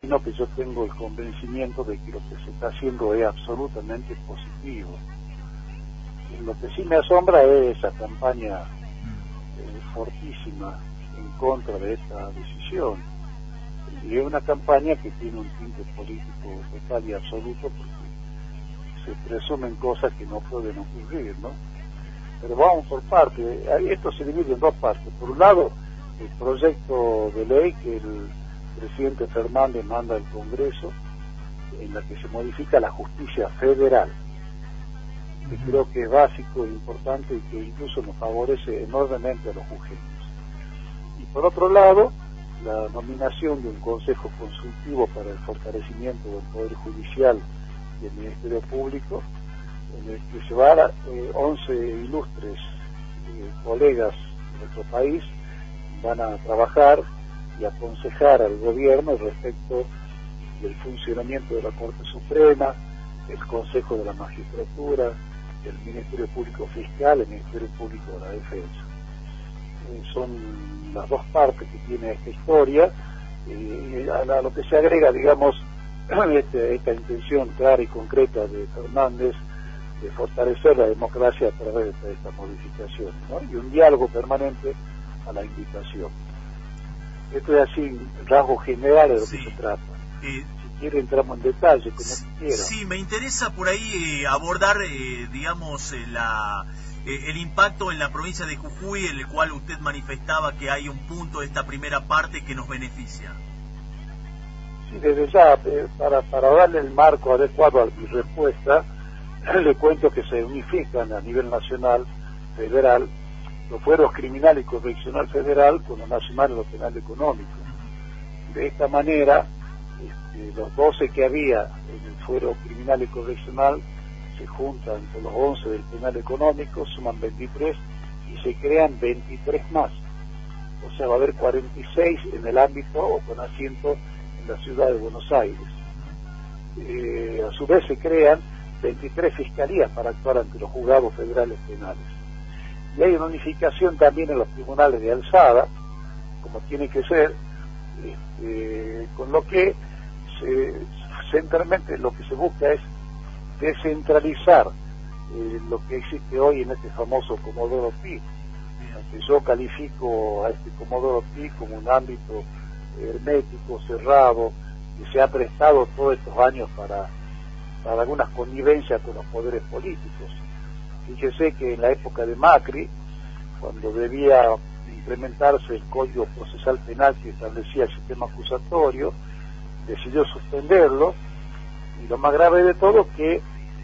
sino que yo tengo el convencimiento de que lo que se está haciendo es absolutamente positivo. Y lo que sí me asombra es esa campaña fortísima en contra de esta decisión. Y es una campaña que tiene un tinte político total y absoluto, porque se presumen cosas que no pueden ocurrir, ¿no? Pero vamos por parte. Esto se divide en dos partes. Por un lado, el proyecto de ley que el presidente Fernández manda al Congreso, en la que se modifica la justicia federal, que creo que es básico e importante y que incluso nos favorece enormemente a los jujeños. Y por otro lado, la nominación de un consejo consultivo para el fortalecimiento del Poder Judicial y el Ministerio Público, en el que se van a 11 ilustres colegas de nuestro país, van a trabajar y aconsejar al gobierno respecto del funcionamiento de la Corte Suprema, el Consejo de la Magistratura, el Ministerio Público Fiscal, el Ministerio Público de la Defensa. Son las dos partes que tiene esta historia, a lo que se agrega, digamos, esta intención clara y concreta de Fernández de fortalecer la democracia a través de esta modificación, ¿no? Y un diálogo permanente a la invitación. Esto es así, en rasgos generales de lo que se trata. Si quiere entramos en detalle, como quiera. Sí, me interesa por ahí abordar, digamos, el impacto en la provincia de Jujuy, en el cual usted manifestaba que hay un punto de esta primera parte que nos beneficia. Sí, desde ya, para darle el marco adecuado a mi respuesta, le cuento que se unifican a nivel nacional, federal, los fueros criminal y correccional federal con lo nacional y lo penal económico. De esta manera, los 12 que había en el fuero criminal y correccional se juntan con los 11 del penal económico, suman 23 y se crean 23 más. O sea, va a haber 46 en el ámbito o con asiento en la ciudad de Buenos Aires. A su vez se crean 23 fiscalías para actuar ante los juzgados federales penales. Y hay una unificación también en los tribunales de alzada, como tiene que ser, con lo que centralmente lo que se busca es descentralizar lo que existe hoy en este famoso Comodoro Pi, que yo califico a este Comodoro Pi como un ámbito hermético, cerrado, que se ha prestado todos estos años para algunas connivencias con los poderes políticos. Fíjese que en la época de Macri, cuando debía implementarse el Código Procesal Penal que establecía el sistema acusatorio, decidió suspenderlo, y lo más grave de todo que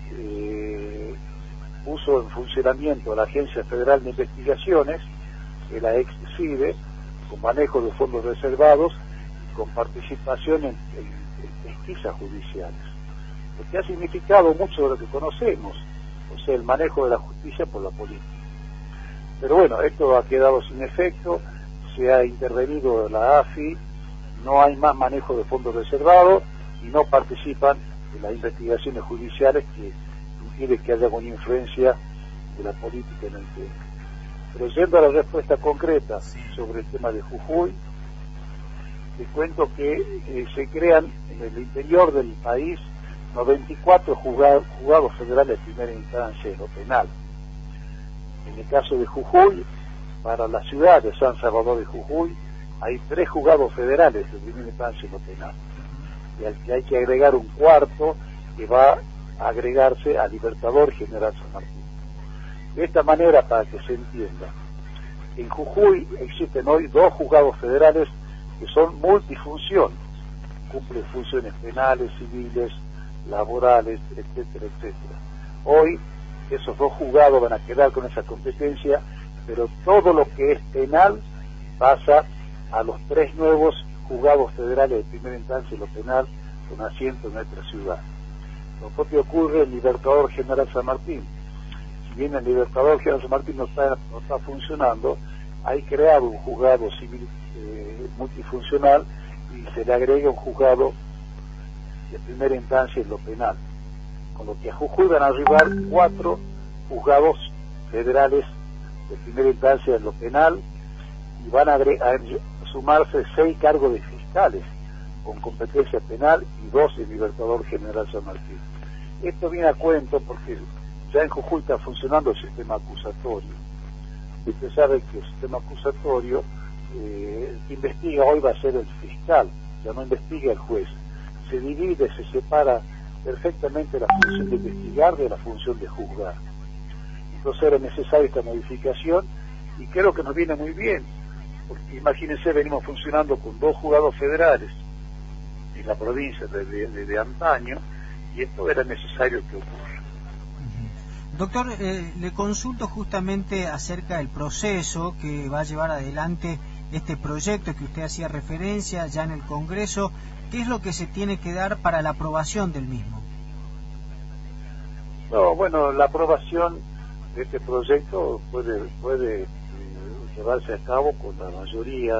puso en funcionamiento la Agencia Federal de Investigaciones, que la ex-CIDE, con manejo de fondos reservados y con participación en pesquisas judiciales, lo que ha significado mucho de lo que conocemos, o sea, el manejo de la justicia por la política. Pero bueno, esto ha quedado sin efecto, se ha intervenido la AFI, no hay más manejo de fondos reservados y no participan en las investigaciones judiciales, que impide que haya alguna influencia de la política en el tema. Pero yendo a la respuesta concreta sobre el tema de Jujuy, les cuento que se crean en el interior del país 94 juzgados federales de primera instancia en lo penal. En el caso de Jujuy, para la ciudad de San Salvador de Jujuy, hay 3 juzgados federales de primera instancia en lo penal. Y al que hay que agregar un cuarto que va a agregarse a Libertador General San Martín. De esta manera, para que se entienda, en Jujuy existen hoy 2 juzgados federales que son multifunción, cumplen funciones penales, civiles, laborales, etcétera, etcétera. Hoy esos 2 juzgados van a quedar con esa competencia, pero todo lo que es penal pasa a los 3 nuevos juzgados federales de primera instancia en lo penal con asiento en nuestra ciudad. Lo propio ocurre en Libertador General San Martín. Si bien el Libertador General San Martín no está funcionando, hay creado un juzgado civil multifuncional y se le agrega un juzgado de primera instancia en lo penal, con lo que a Jujuy van a arribar 4 juzgados federales de primera instancia en lo penal y van a sumarse 6 cargos de fiscales, con competencia penal y 2 en Libertador General San Martín. Esto viene a cuento porque ya en Jujuy está funcionando el sistema acusatorio. Y usted sabe que el sistema acusatorio, el que investiga hoy va a ser el fiscal, ya no investiga el juez. Se divide, se separa perfectamente la función de investigar de la función de juzgar. Entonces era necesaria esta modificación y creo que nos viene muy bien, porque imagínense, venimos funcionando con 2 juzgados federales en la provincia de antaño, y esto era necesario que ocurra. Doctor, le consulto justamente acerca del proceso que va a llevar adelante este proyecto que usted hacía referencia ya en el Congreso. ¿Qué es lo que se tiene que dar para la aprobación del mismo? No, bueno, la aprobación de este proyecto puede llevarse a cabo con la mayoría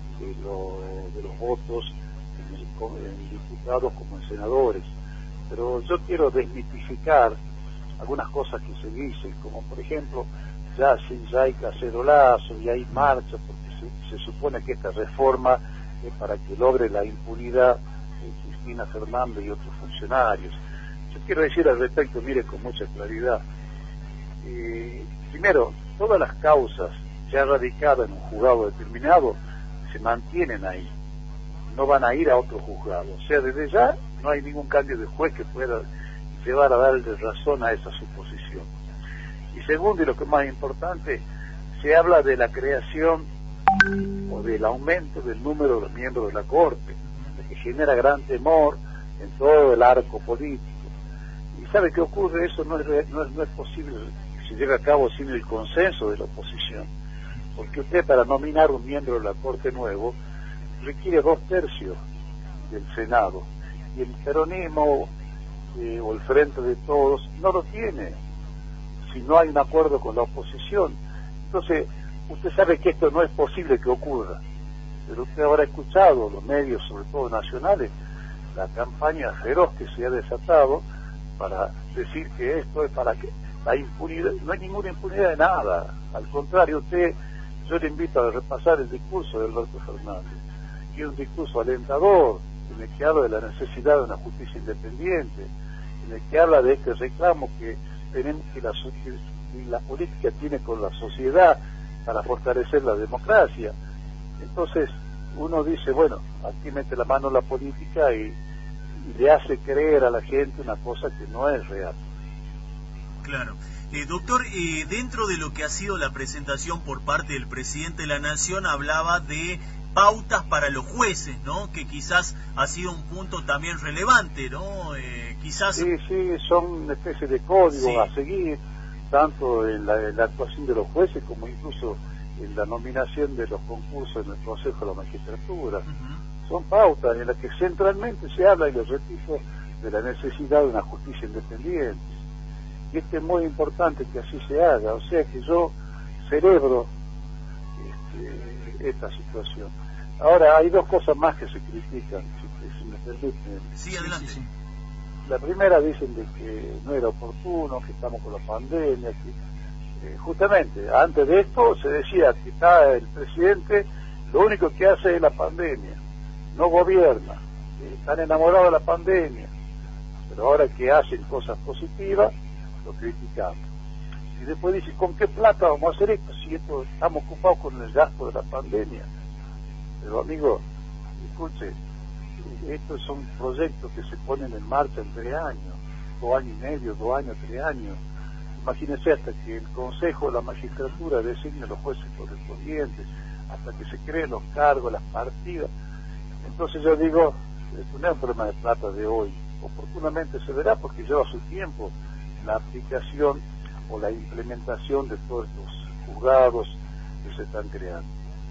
de los votos en diputados como en senadores. Pero yo quiero desmitificar algunas cosas que se dicen, como por ejemplo, ya hay cacerolazo y hay marcha, porque se supone que esta reforma es para que logre la impunidad de Cristina Fernández y otros funcionarios. Yo quiero decir al respecto, mire, con mucha claridad. Primero, todas las causas ya radicadas en un juzgado determinado se mantienen ahí, no van a ir a otro juzgado. O sea, desde ya no hay ningún cambio de juez que pueda llevar a darle razón a esa suposición. Y segundo, y lo que es más importante, se habla de la creación o del aumento del número de los miembros de la Corte, que genera gran temor en todo el arco político. ¿Y sabe qué ocurre? Eso no es posible que se lleve a cabo sin el consenso de la oposición, porque usted, para nominar un miembro de la Corte nuevo, requiere 2/3 del Senado, y el peronismo o el Frente de Todos no lo tiene si no hay un acuerdo con la oposición. Entonces, usted sabe que esto no es posible que ocurra, pero usted habrá escuchado los medios, sobre todo nacionales, la campaña feroz que se ha desatado para decir que esto es para que la impunidad. No hay ninguna impunidad de nada, al contrario. Yo le invito a repasar el discurso de Alberto Fernández, que es un discurso alentador, en el que habla de la necesidad de una justicia independiente, en el que habla de este reclamo que tenemos, que la política tiene con la sociedad para fortalecer la democracia. Entonces uno dice, bueno, aquí mete la mano la política y le hace creer a la gente una cosa que no es real. Claro. Doctor, dentro de lo que ha sido la presentación por parte del presidente de la Nación, hablaba de pautas para los jueces, ¿no? Que quizás ha sido un punto también relevante, ¿no? Quizás... Sí, son una especie de código a seguir, tanto en la actuación de los jueces como incluso en la nominación de los concursos en el Consejo de la Magistratura. Son pautas en las que centralmente se habla, y lo repito, de la necesidad de una justicia independiente. Y esto es muy importante que así se haga, o sea que yo celebro esta situación. Ahora, hay 2 cosas más que se critican, si me permiten. Sí, adelante. Sí. La primera, dicen de que no era oportuno, que estamos con la pandemia, que justamente antes de esto se decía que está el presidente, lo único que hace es la pandemia, no gobierna, están enamorados de la pandemia, pero ahora que hacen cosas positivas, lo criticamos. Y después dice, ¿con qué plata vamos a hacer esto? Si estamos ocupados con el gasto de la pandemia. Pero amigo, escuche, estos son proyectos que se ponen en marcha en 3 años, 2 años y medio, 2 años, 3 años. Imagínense, hasta que el Consejo de la Magistratura designe los jueces correspondientes, hasta que se creen los cargos, las partidas. Entonces yo digo, esto no es un problema de plata de hoy. Oportunamente se verá, porque lleva su tiempo la aplicación o la implementación de todos estos juzgados que se están creando.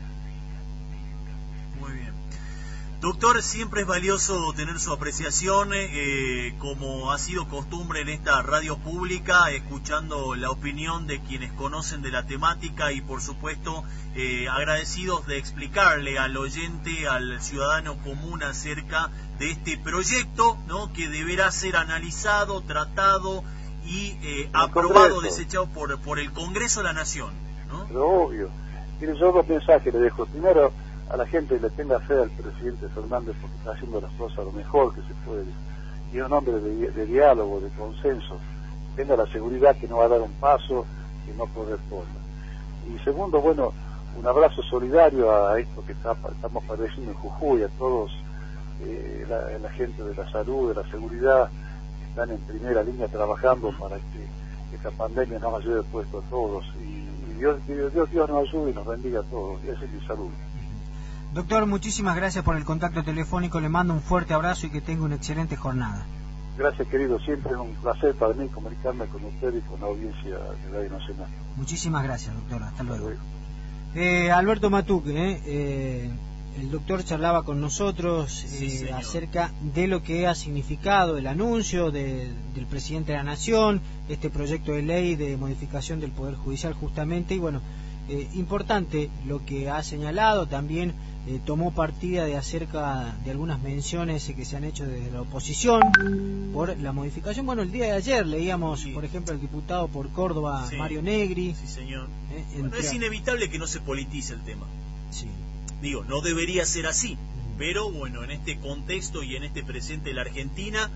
Muy bien. Doctor, siempre es valioso tener su apreciación, como ha sido costumbre en esta radio pública, escuchando la opinión de quienes conocen de la temática y, por supuesto, agradecidos de explicarle al oyente, al ciudadano común, acerca de este proyecto, ¿no? Que deberá ser analizado, tratado y aprobado, desechado por el Congreso de la Nación, ¿no? Pero obvio. Mire, yo 2 mensajes le dejo. Primero, a la gente le tenga fe al presidente Fernández porque está haciendo las cosas lo mejor que se puede, y es un hombre de diálogo, de consenso, tenga la seguridad que no va a dar un paso que no corresponda. Y segundo, bueno, un abrazo solidario a esto que estamos padeciendo en Jujuy, a todos la gente de la salud, de la seguridad, que están en primera línea trabajando para que esta pandemia nos haya lleve puesto a todos, y Dios nos ayude y nos bendiga a todos, y esa es mi salud. Doctor, muchísimas gracias por el contacto telefónico, le mando un fuerte abrazo y que tenga una excelente jornada. Gracias, querido, siempre es un placer para mí comunicarme con usted y con la audiencia de Radio Nacional. Muchísimas gracias, doctor, hasta luego. Alberto Matuc, el doctor charlaba con nosotros acerca de lo que ha significado el anuncio del presidente de la Nación, este proyecto de ley de modificación del Poder Judicial justamente, y bueno, importante lo que ha señalado, también tomó partida de acerca de algunas menciones que se han hecho desde la oposición por la modificación. Bueno, el día de ayer leíamos, por ejemplo, al diputado por Córdoba, Mario Negri. Sí, señor. Bueno, es inevitable que no se politice el tema. Sí. Digo, no debería ser así, pero bueno, en este contexto y en este presente de la Argentina,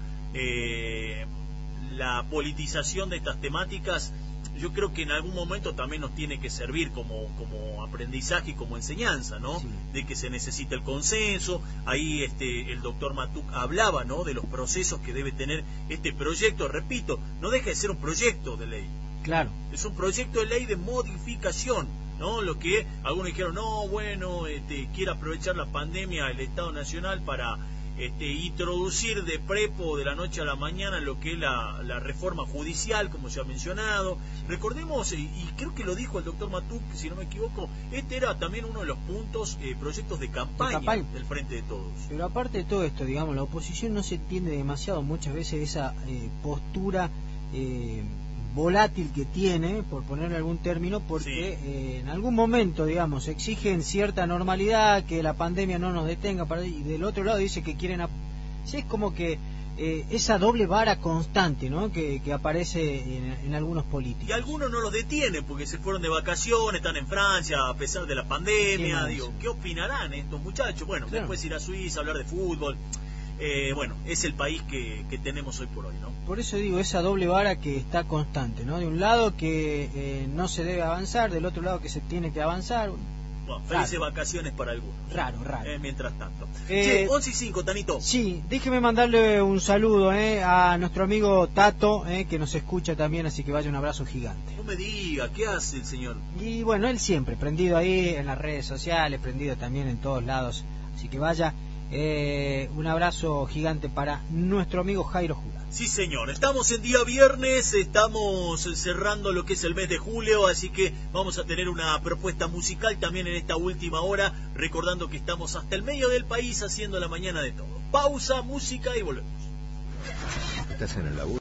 la politización de estas temáticas, yo creo que en algún momento también nos tiene que servir como aprendizaje y como enseñanza, ¿no? Sí. De que se necesita el consenso. Ahí el doctor Matuc hablaba, ¿no?, de los procesos que debe tener este proyecto. Repito, no deja de ser un proyecto de ley. Claro. Es un proyecto de ley de modificación, ¿no? Lo que algunos dijeron, no, bueno, quiere aprovechar la pandemia el Estado Nacional para introducir de prepo de la noche a la mañana lo que es la reforma judicial, como se ha mencionado. Recordemos, y creo que lo dijo el doctor Matuc, si no me equivoco, este era también uno de los puntos, proyectos de campaña del Frente de Todos. Pero aparte de todo esto, digamos, la oposición no se entiende demasiado muchas veces esa postura volátil que tiene, por ponerle algún término, porque en algún momento, digamos, exigen cierta normalidad, que la pandemia no nos detenga, y del otro lado dice que quieren... Sí, es como que esa doble vara constante, ¿no?, que aparece en algunos políticos. Y algunos no los detienen porque se fueron de vacaciones, están en Francia a pesar de la pandemia. Digo, ¿qué opinarán estos muchachos? Bueno, claro, después ir a Suiza, hablar de fútbol. Bueno, es el país que tenemos hoy por hoy, ¿no? Por eso digo, esa doble vara que está constante, ¿no? De un lado que no se debe avanzar, del otro lado que se tiene que avanzar. Bueno, felices vacaciones para algunos. Raro. Mientras tanto. 11:05, Tanito. Sí, déjeme mandarle un saludo a nuestro amigo Tato, que nos escucha también, así que vaya un abrazo gigante. No me diga, ¿qué hace el señor? Y bueno, él siempre, prendido ahí en las redes sociales, prendido también en todos lados, así que vaya... un abrazo gigante para nuestro amigo Jairo Jurado. Sí, señor, estamos en día viernes, estamos cerrando lo que es el mes de julio, así que vamos a tener una propuesta musical también en esta última hora, recordando que estamos hasta el medio del país haciendo la mañana de todo. Pausa, música y volvemos. ¿Estás en el laburo?